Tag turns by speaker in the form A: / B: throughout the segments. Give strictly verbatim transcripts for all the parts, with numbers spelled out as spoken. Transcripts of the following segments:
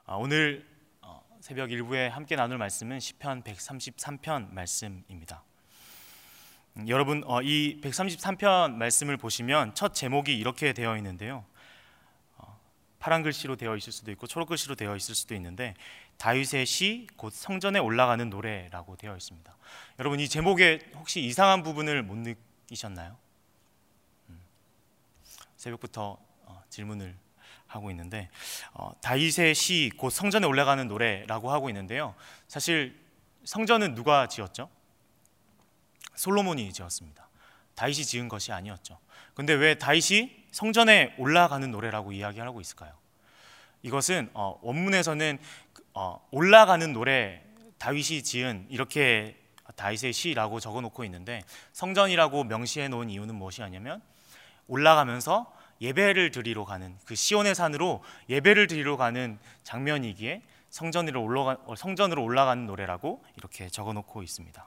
A: 아, 오늘 어, 새벽 일부에 함께 나눌 말씀은 시편 백삼십삼 편 말씀입니다. 음, 여러분 어, 이 백삼십삼 편 말씀을 보시면 첫 제목이 이렇게 되어 있는데요. 어, 파란 글씨로 되어 있을 수도 있고 초록 글씨로 되어 있을 수도 있는데 다윗의 시 곧 성전에 올라가는 노래라고 되어 있습니다. 여러분 이 제목에 혹시 이상한 부분을 못 느끼셨나요? 음, 새벽부터 어, 질문을 하고 있는데 어, 다윗의 시 곧 성전에 올라가는 노래라고 하고 있는데요. 사실 성전은 누가 지었죠? 솔로몬이 지었습니다. 다윗이 지은 것이 아니었죠. 근데 왜 다윗이 성전에 올라가는 노래라고 이야기하고 있을까요? 이것은 어, 원문에서는 어, 올라가는 노래, 다윗이 지은 이렇게 다윗의 시라고 적어놓고 있는데 성전이라고 명시해 놓은 이유는 무엇이 아니냐면 올라가면서 예배를 드리러 가는 그 시온의 산으로 예배를 드리러 가는 장면이기에 성전으로 올라가 성전으로 올라가는 노래라고 이렇게 적어놓고 있습니다.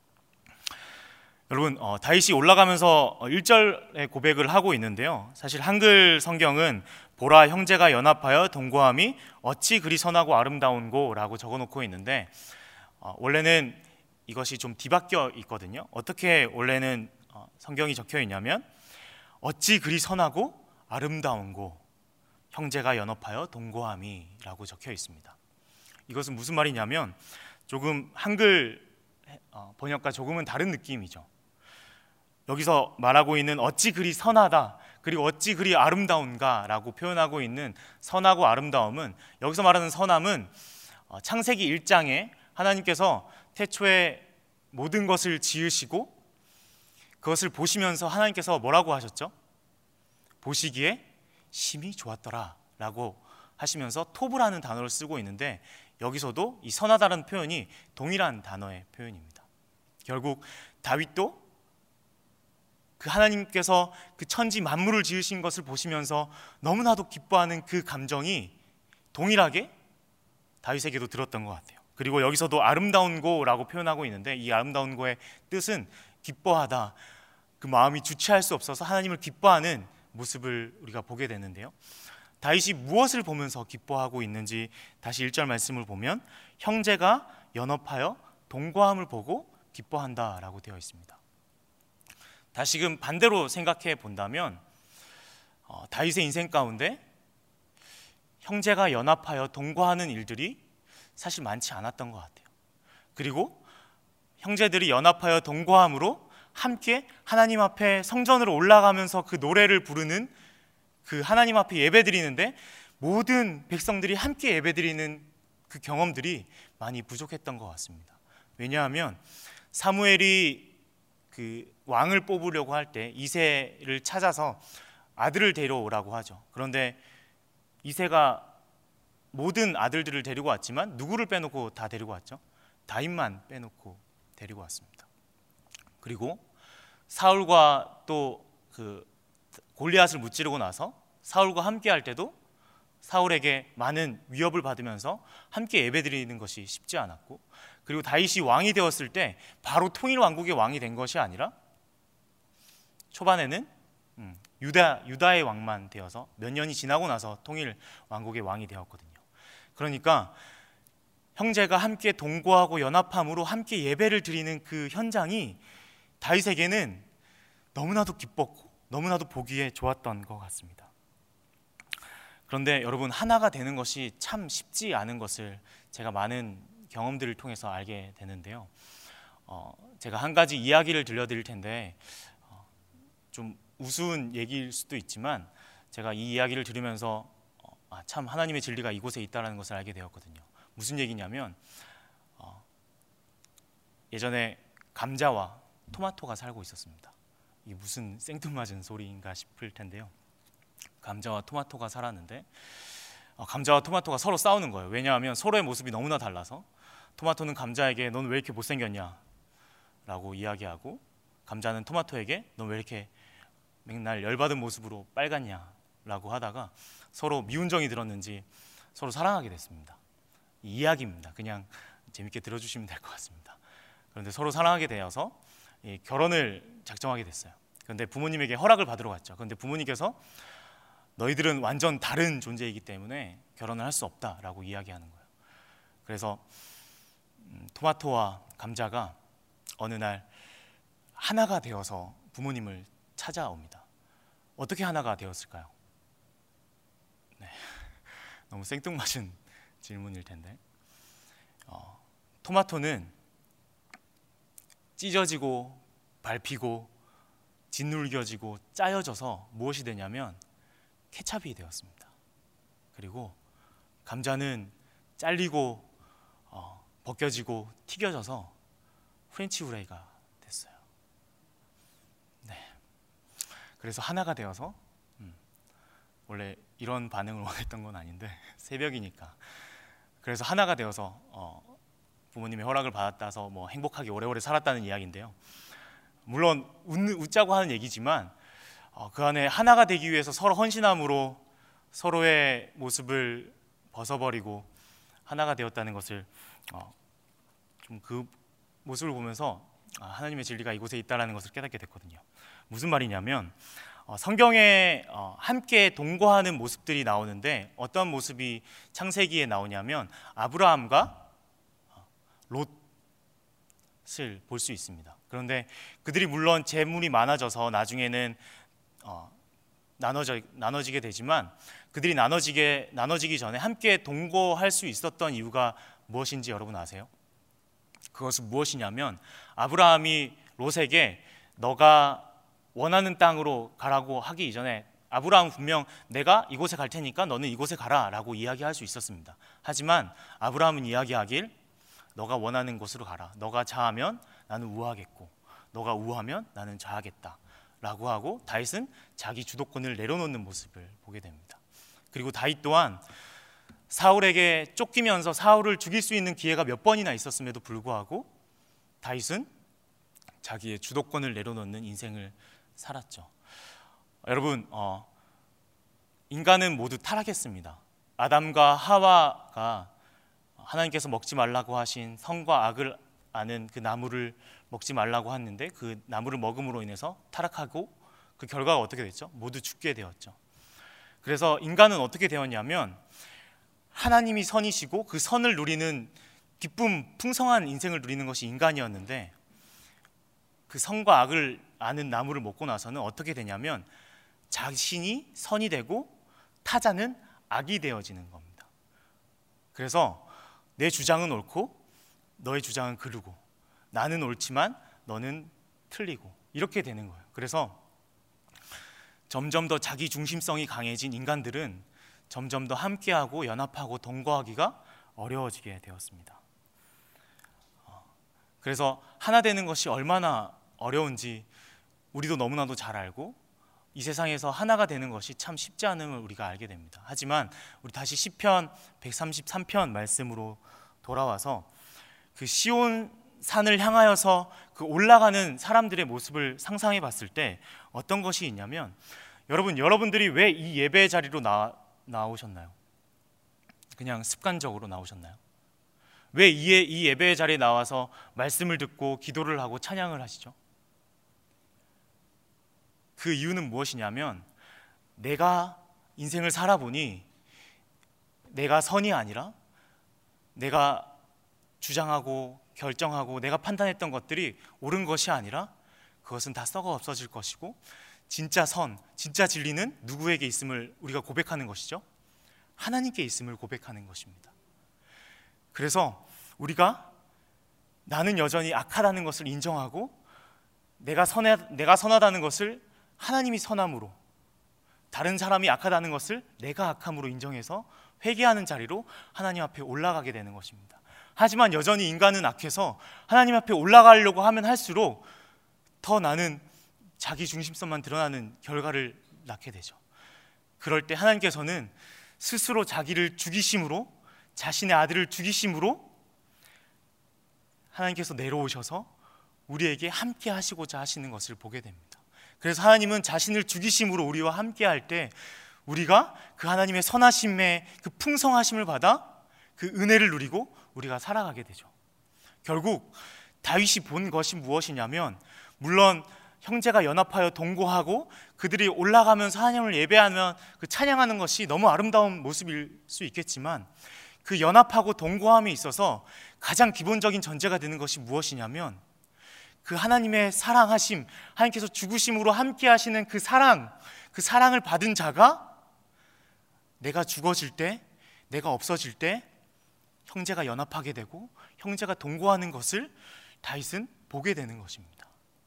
A: 여러분 어, 다윗이 올라가면서 일 절의 고백을 하고 있는데요. 사실 한글 성경은 보라 형제가 연합하여 동거함이 어찌 그리 선하고 아름다운고라고 적어놓고 있는데 어, 원래는 이것이 좀 뒤바뀌어 있거든요. 어떻게 원래는 어, 성경이 적혀 있냐면 어찌 그리 선하고 아름다운고 형제가 연합하여 동거함이 라고 적혀 있습니다. 이것은 무슨 말이냐면 조금 한글 번역과 조금은 다른 느낌이죠. 여기서 말하고 있는 어찌 그리 선하다 그리고 어찌 그리 아름다운가 라고 표현하고 있는 선하고 아름다움은 여기서 말하는 선함은 창세기 일 장에 하나님께서 태초에 모든 것을 지으시고 그것을 보시면서 하나님께서 뭐라고 하셨죠? 보시기에 심히 좋았더라 라고 하시면서 토브라는 단어를 쓰고 있는데 여기서도 이 선하다는 표현이 동일한 단어의 표현입니다. 결국 다윗도 그 하나님께서 그 천지 만물을 지으신 것을 보시면서 너무나도 기뻐하는 그 감정이 동일하게 다윗에게도 들었던 것 같아요. 그리고 여기서도 아름다운 고라고 표현하고 있는데 이 아름다운 고의 뜻은 기뻐하다, 그 마음이 주체할 수 없어서 하나님을 기뻐하는 모습을 우리가 보게 되는데요. 다윗이 무엇을 보면서 기뻐하고 있는지 다시 일 절 말씀을 보면 형제가 연합하여 동거함을 보고 기뻐한다라고 되어 있습니다. 다시금 반대로 생각해 본다면 어, 다윗의 인생 가운데 형제가 연합하여 동거하는 일들이 사실 많지 않았던 것 같아요. 그리고 형제들이 연합하여 동거함으로 함께 하나님 앞에 성전으로 올라가면서 그 노래를 부르는 그 하나님 앞에 예배드리는데 모든 백성들이 함께 예배드리는 그 경험들이 많이 부족했던 것 같습니다. 왜냐하면 사무엘이 그 왕을 뽑으려고 할 때 이새를 찾아서 아들을 데려오라고 하죠. 그런데 이새가 모든 아들들을 데리고 왔지만 누구를 빼놓고 다 데리고 왔죠? 다윗만 빼놓고 데리고 왔습니다. 그리고 사울과 또 그 골리앗을 무찌르고 나서 사울과 함께 할 때도 사울에게 많은 위협을 받으면서 함께 예배드리는 것이 쉽지 않았고, 그리고 다윗이 왕이 되었을 때 바로 통일 왕국의 왕이 된 것이 아니라 초반에는 음, 유다, 유다의 왕만 되어서 몇 년이 지나고 나서 통일 왕국의 왕이 되었거든요. 그러니까 형제가 함께 동거하고 연합함으로 함께 예배를 드리는 그 현장이 다윗에게는 너무나도 기뻤고 너무나도 보기에 좋았던 것 같습니다. 그런데 여러분 하나가 되는 것이 참 쉽지 않은 것을 제가 많은 경험들을 통해서 알게 되는데요. 어, 제가 한 가지 이야기를 들려드릴 텐데 어, 좀 우스운 얘기일 수도 있지만 제가 이 이야기를 들으면서 어, 아, 참 하나님의 진리가 이곳에 있다는 것을 알게 되었거든요. 무슨 얘기냐면 어, 예전에 감자와 토마토가 살고 있었습니다. 이게 무슨 생뚱맞은 소리인가 싶을 텐데요. 감자와 토마토가 살았는데 어, 감자와 토마토가 서로 싸우는 거예요. 왜냐하면 서로의 모습이 너무나 달라서 토마토는 감자에게 넌 왜 이렇게 못생겼냐 라고 이야기하고, 감자는 토마토에게 넌 왜 이렇게 맨날 열받은 모습으로 빨갛냐 라고 하다가 서로 미운 정이 들었는지 서로 사랑하게 됐습니다. 이 이야기입니다. 그냥 재밌게 들어주시면 될 것 같습니다. 그런데 서로 사랑하게 되어서 결혼을 작정하게 됐어요. 그런데 부모님에게 허락을 받으러 갔죠. 그런데 부모님께서 너희들은 완전 다른 존재이기 때문에 결혼을 할 수 없다라고 이야기하는 거예요. 그래서 음, 토마토와 감자가 어느 날 하나가 되어서 부모님을 찾아옵니다. 어떻게 하나가 되었을까요? 네, 너무 생뚱맞은 질문일 텐데 어, 토마토는 찢어지고 밟히고 짓눌겨지고 짜여져서 무엇이 되냐면 케찹이 되었습니다. 그리고 감자는 잘리고 어, 벗겨지고 튀겨져서 프렌치 후라이가 됐어요. 네, 그래서 하나가 되어서 음, 원래 이런 반응을 원했던 건 아닌데 새벽이니까 그래서 하나가 되어서 어, 부모님의 허락을 받았다서 뭐 행복하게 오래오래 살았다는 이야기인데요. 물론 웃, 웃자고 하는 얘기지만 어, 그 안에 하나가 되기 위해서 서로 헌신함으로 서로의 모습을 벗어버리고 하나가 되었다는 것을 어, 좀 그 모습을 보면서 아, 하나님의 진리가 이곳에 있다는 것을 깨닫게 됐거든요. 무슨 말이냐면 어, 성경에 어, 함께 동거하는 모습들이 나오는데 어떤 모습이 창세기에 나오냐면 아브라함과 어, 롯을 볼 수 있습니다. 그런데 그들이 물론 재물이 많아져서 나중에는 어, 나눠져, 나눠지게 되지만 그들이 나눠지게, 나눠지기 전에 함께 동거할 수 있었던 이유가 무엇인지 여러분 아세요? 그것은 무엇이냐면 아브라함이 롯에게 너가 원하는 땅으로 가라고 하기 이전에 아브라함은 분명 내가 이곳에 갈 테니까 너는 이곳에 가라 라고 이야기할 수 있었습니다. 하지만 아브라함은 이야기하길 너가 원하는 곳으로 가라. 너가 자하면 나는 우하겠고 너가 우하면 나는 자하겠다 라고 하고 다윗은 자기 주도권을 내려놓는 모습을 보게 됩니다. 그리고 다윗 또한 사울에게 쫓기면서 사울을 죽일 수 있는 기회가 몇 번이나 있었음에도 불구하고 다윗은 자기의 주도권을 내려놓는 인생을 살았죠. 여러분 어, 인간은 모두 타락했습니다. 아담과 하와가 하나님께서 먹지 말라고 하신 선과 악을 아는 그 나무를 먹지 말라고 했는데 그 나무를 먹음으로 인해서 타락하고 그 결과가 어떻게 됐죠? 모두 죽게 되었죠. 그래서 인간은 어떻게 되었냐면 하나님이 선이시고 그 선을 누리는 기쁨, 풍성한 인생을 누리는 것이 인간이었는데 그 선과 악을 아는 나무를 먹고 나서는 어떻게 되냐면 자신이 선이 되고 타자는 악이 되어지는 겁니다. 그래서 내 주장은 옳고 너의 주장은 그르고 나는 옳지만 너는 틀리고 이렇게 되는 거예요. 그래서 점점 더 자기 중심성이 강해진 인간들은 점점 더 함께하고 연합하고 동거하기가 어려워지게 되었습니다. 그래서 하나 되는 것이 얼마나 어려운지 우리도 너무나도 잘 알고 이 세상에서 하나가 되는 것이 참 쉽지 않음을 우리가 알게 됩니다. 하지만 우리 다시 시편 백삼십삼 편 말씀으로 돌아와서 그 시온 산을 향하여서 그 올라가는 사람들의 모습을 상상해 봤을 때 어떤 것이 있냐면 여러분, 여러분들이 왜 이 예배 자리로 나, 나오셨나요? 그냥 습관적으로 나오셨나요? 왜 이, 이 예배 자리에 나와서 말씀을 듣고 기도를 하고 찬양을 하시죠? 그 이유는 무엇이냐면 내가 인생을 살아보니 내가 선이 아니라 내가 주장하고 결정하고 내가 판단했던 것들이 옳은 것이 아니라 그것은 다 썩어 없어질 것이고 진짜 선, 진짜 진리는 누구에게 있음을 우리가 고백하는 것이죠? 하나님께 있음을 고백하는 것입니다. 그래서 우리가 나는 여전히 악하다는 것을 인정하고 내가 선해, 내가 선하다는 것을 하나님이 선함으로, 다른 사람이 악하다는 것을 내가 악함으로 인정해서 회개하는 자리로 하나님 앞에 올라가게 되는 것입니다. 하지만 여전히 인간은 악해서 하나님 앞에 올라가려고 하면 할수록 더 나는 자기 중심성만 드러나는 결과를 낳게 되죠. 그럴 때 하나님께서는 스스로 자기를 죽이심으로, 자신의 아들을 죽이심으로 하나님께서 내려오셔서 우리에게 함께 하시고자 하시는 것을 보게 됩니다. 그래서 하나님은 자신을 죽이심으로 우리와 함께 할 때 우리가 그 하나님의 선하심의 그 풍성하심을 받아 그 은혜를 누리고 우리가 살아가게 되죠. 결국 다윗이 본 것이 무엇이냐면, 물론 형제가 연합하여 동거하고 그들이 올라가면서 하나님을 예배하면 그 찬양하는 것이 너무 아름다운 모습일 수 있겠지만, 그 연합하고 동거함에 있어서 가장 기본적인 전제가 되는 것이 무엇이냐면, 그 하나님의 사랑하심, 하나님께서 죽으심으로 함께 하시는 그 사랑, 그 사랑을 받은 자가 내가 죽어질 때, 내가 없어질 때 형제가 연합하게 되고 형제가 동거하는 것을 다윗은 보게 되는 것입니다.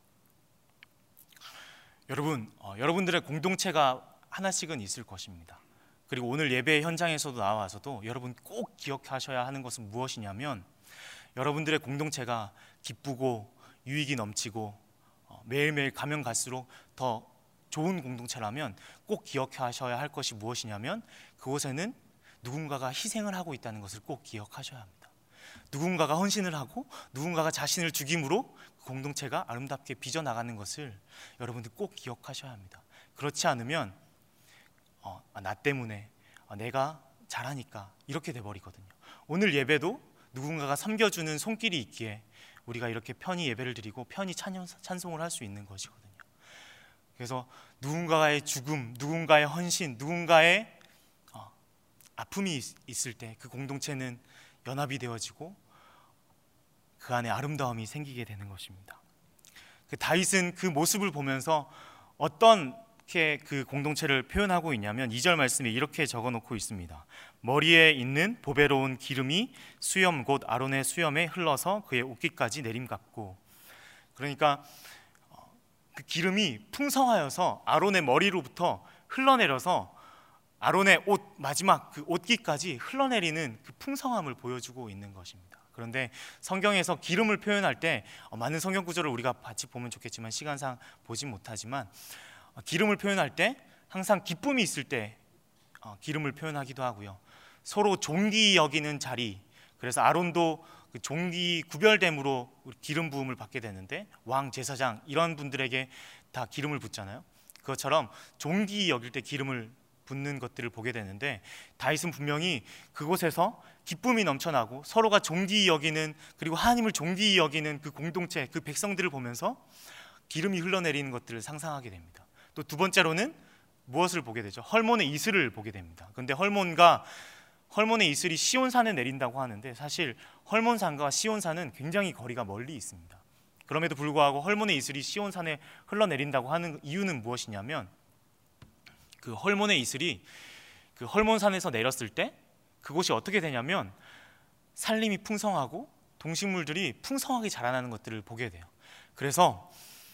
A: 여러분, 어, 여러분들의 공동체가 하나씩은 있을 것입니다. 그리고 오늘 예배 현장에서도 나와서도 여러분 꼭 기억하셔야 하는 것은 무엇이냐면, 여러분들의 공동체가 기쁘고 유익이 넘치고 어, 매일매일 가면 갈수록 더 좋은 공동체라면 꼭 기억하셔야 할 것이 무엇이냐면, 그곳에는 누군가가 희생을 하고 있다는 것을 꼭 기억하셔야 합니다. 누군가가 헌신을 하고 누군가가 자신을 죽임으로 공동체가 아름답게 빚어나가는 것을 여러분들 꼭 기억하셔야 합니다. 그렇지 않으면 어, 나 때문에 어, 내가 잘하니까 이렇게 돼버리거든요. 오늘 예배도 누군가가 섬겨주는 손길이 있기에 우리가 이렇게 편히 예배를 드리고 편히 찬양, 찬송을 할 수 있는 것이거든요. 그래서 누군가의 죽음, 누군가의 헌신, 누군가의 어, 아픔이 있, 있을 때 그 공동체는 연합이 되어지고 그 안에 아름다움이 생기게 되는 것입니다. 그 다윗은 그 모습을 보면서 어떻게 그 공동체를 표현하고 있냐면, 이 절 말씀에 이렇게 적어놓고 있습니다. 머리에 있는 보배로운 기름이 수염 곧 아론의 수염에 흘러서 그의 옷깃까지 내림같고, 그러니까 그 기름이 풍성하여서 아론의 머리로부터 흘러내려서 아론의 옷, 마지막 그 옷깃까지 흘러내리는 그 풍성함을 보여주고 있는 것입니다. 그런데 성경에서 기름을 표현할 때 많은 성경 구절을 우리가 같이 보면 좋겠지만 시간상 보지 못하지만, 기름을 표현할 때 항상 기쁨이 있을 때 기름을 표현하기도 하고요, 서로 존귀 여기는 자리, 그래서 아론도 그 종기 구별됨으로 기름 부음을 받게 되는데, 왕, 제사장 이런 분들에게 다 기름을 붓잖아요. 그것처럼 종기 여길 때 기름을 붓는 것들을 보게 되는데, 다윗은 분명히 그곳에서 기쁨이 넘쳐나고 서로가 존귀 여기는, 그리고 하나님을 존귀 여기는 그 공동체, 그 백성들을 보면서 기름이 흘러내리는 것들을 상상하게 됩니다. 또 두 번째로는 무엇을 보게 되죠? 헐몬의 이슬을 보게 됩니다. 그런데 헐몬과 헐몬의 이슬이 시온산에 내린다고 하는데, 사실 헐몬산과 시온산은 굉장히 거리가 멀리 있습니다. 그럼에도 불구하고 헐몬의 이슬이 시온산에 흘러내린다고 하는 이유는 무엇이냐면, 그 헐몬의 이슬이 그 헐몬산에서 내렸을 때 그곳이 어떻게 되냐면 산림이 풍성하고 동식물들이 풍성하게 자라나는 것들을 보게 돼요. 그래서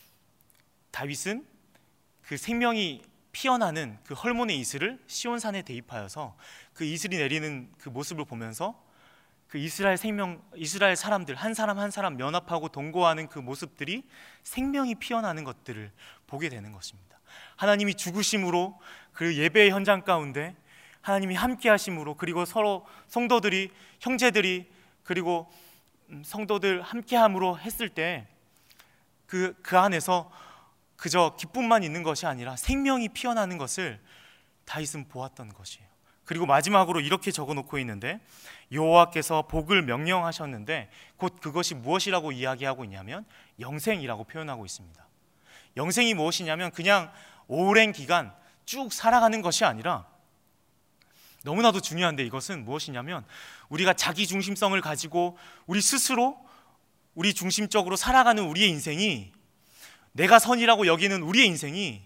A: 다윗은 그 생명이 피어나는 그 헐몬의 이슬을 시온산에 대입하여서 그 이슬이 내리는 그 모습을 보면서 그 이스라엘 생명, 이스라엘 사람들 한 사람 한 사람 연합하고 동거하는 그 모습들이 생명이 피어나는 것들을 보게 되는 것입니다. 하나님이 죽으심으로 그 예배의 현장 가운데 하나님이 함께 하심으로, 그리고 서로 성도들이, 형제들이, 그리고 성도들 함께 함으로 했을 때 그, 그 안에서 그저 기쁨만 있는 것이 아니라 생명이 피어나는 것을 다윗은 보았던 것이에요. 그리고 마지막으로 이렇게 적어놓고 있는데, 여호와께서 복을 명령하셨는데 곧 그것이 무엇이라고 이야기하고 있냐면 영생이라고 표현하고 있습니다. 영생이 무엇이냐면 그냥 오랜 기간 쭉 살아가는 것이 아니라, 너무나도 중요한데 이것은 무엇이냐면, 우리가 자기 중심성을 가지고 우리 스스로 우리 중심적으로 살아가는 우리의 인생이, 내가 선이라고 여기는 우리의 인생이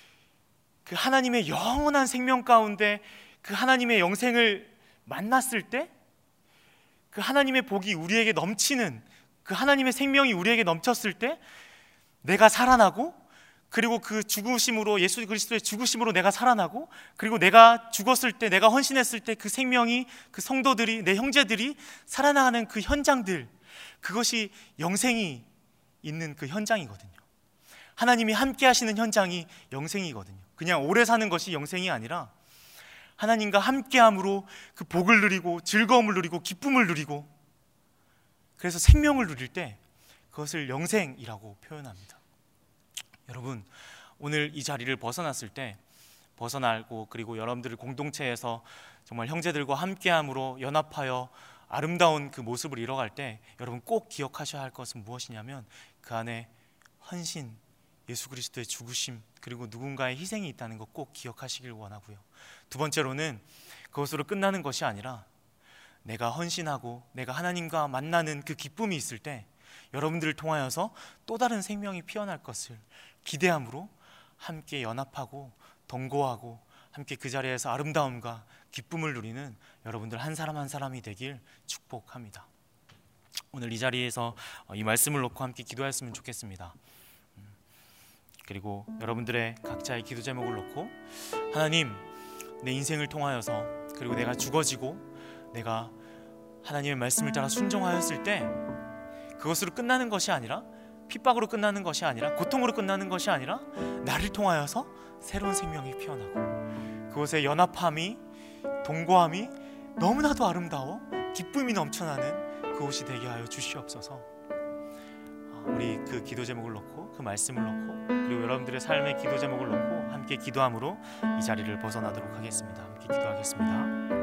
A: 그 하나님의 영원한 생명 가운데 그 하나님의 영생을 만났을 때 그 하나님의 복이 우리에게 넘치는, 그 하나님의 생명이 우리에게 넘쳤을 때 내가 살아나고, 그리고 그 죽으심으로, 예수 그리스도의 죽으심으로 내가 살아나고, 그리고 내가 죽었을 때, 내가 헌신했을 때 그 생명이, 그 성도들이, 내 형제들이 살아나가는 그 현장들, 그것이 영생이 있는 그 현장이거든요. 하나님이 함께 하시는 현장이 영생이거든요. 그냥 오래 사는 것이 영생이 아니라 하나님과 함께함으로 그 복을 누리고 즐거움을 누리고 기쁨을 누리고, 그래서 생명을 누릴 때 그것을 영생이라고 표현합니다. 여러분, 오늘 이 자리를 벗어났을 때, 벗어나고 그리고 여러분들 공동체에서 정말 형제들과 함께함으로 연합하여 아름다운 그 모습을 이뤄갈 때 여러분 꼭 기억하셔야 할 것은 무엇이냐면, 그 안에 헌신, 예수 그리스도의 죽으심 그리고 누군가의 희생이 있다는 것 꼭 기억하시길 원하고요. 두 번째로는 그것으로 끝나는 것이 아니라 내가 헌신하고 내가 하나님과 만나는 그 기쁨이 있을 때 여러분들을 통하여서 또 다른 생명이 피어날 것을 기대함으로 함께 연합하고 동거하고 함께 그 자리에서 아름다움과 기쁨을 누리는 여러분들 한 사람 한 사람이 되길 축복합니다. 오늘 이 자리에서 이 말씀을 놓고 함께 기도했으면 좋겠습니다. 그리고 여러분들의 각자의 기도 제목을 놓고 하나님, 내 인생을 통하여서 그리고 내가 죽어지고 내가 하나님의 말씀을 따라 순종하였을 때 그것으로 끝나는 것이 아니라 핍박으로 끝나는 것이 아니라 고통으로 끝나는 것이 아니라 나를 통하여서 새로운 생명이 피어나고 그것의 연합함이 동거함이 너무나도 아름다워 기쁨이 넘쳐나는 그곳이 되게 하여 주시옵소서. 우리 그 기도 제목을 놓고 그 말씀을 놓고 그리고 여러분들의 삶의 기도 제목을 놓고 함께 기도함으로 이 자리를 벗어나도록 하겠습니다. 함께 기도하겠습니다.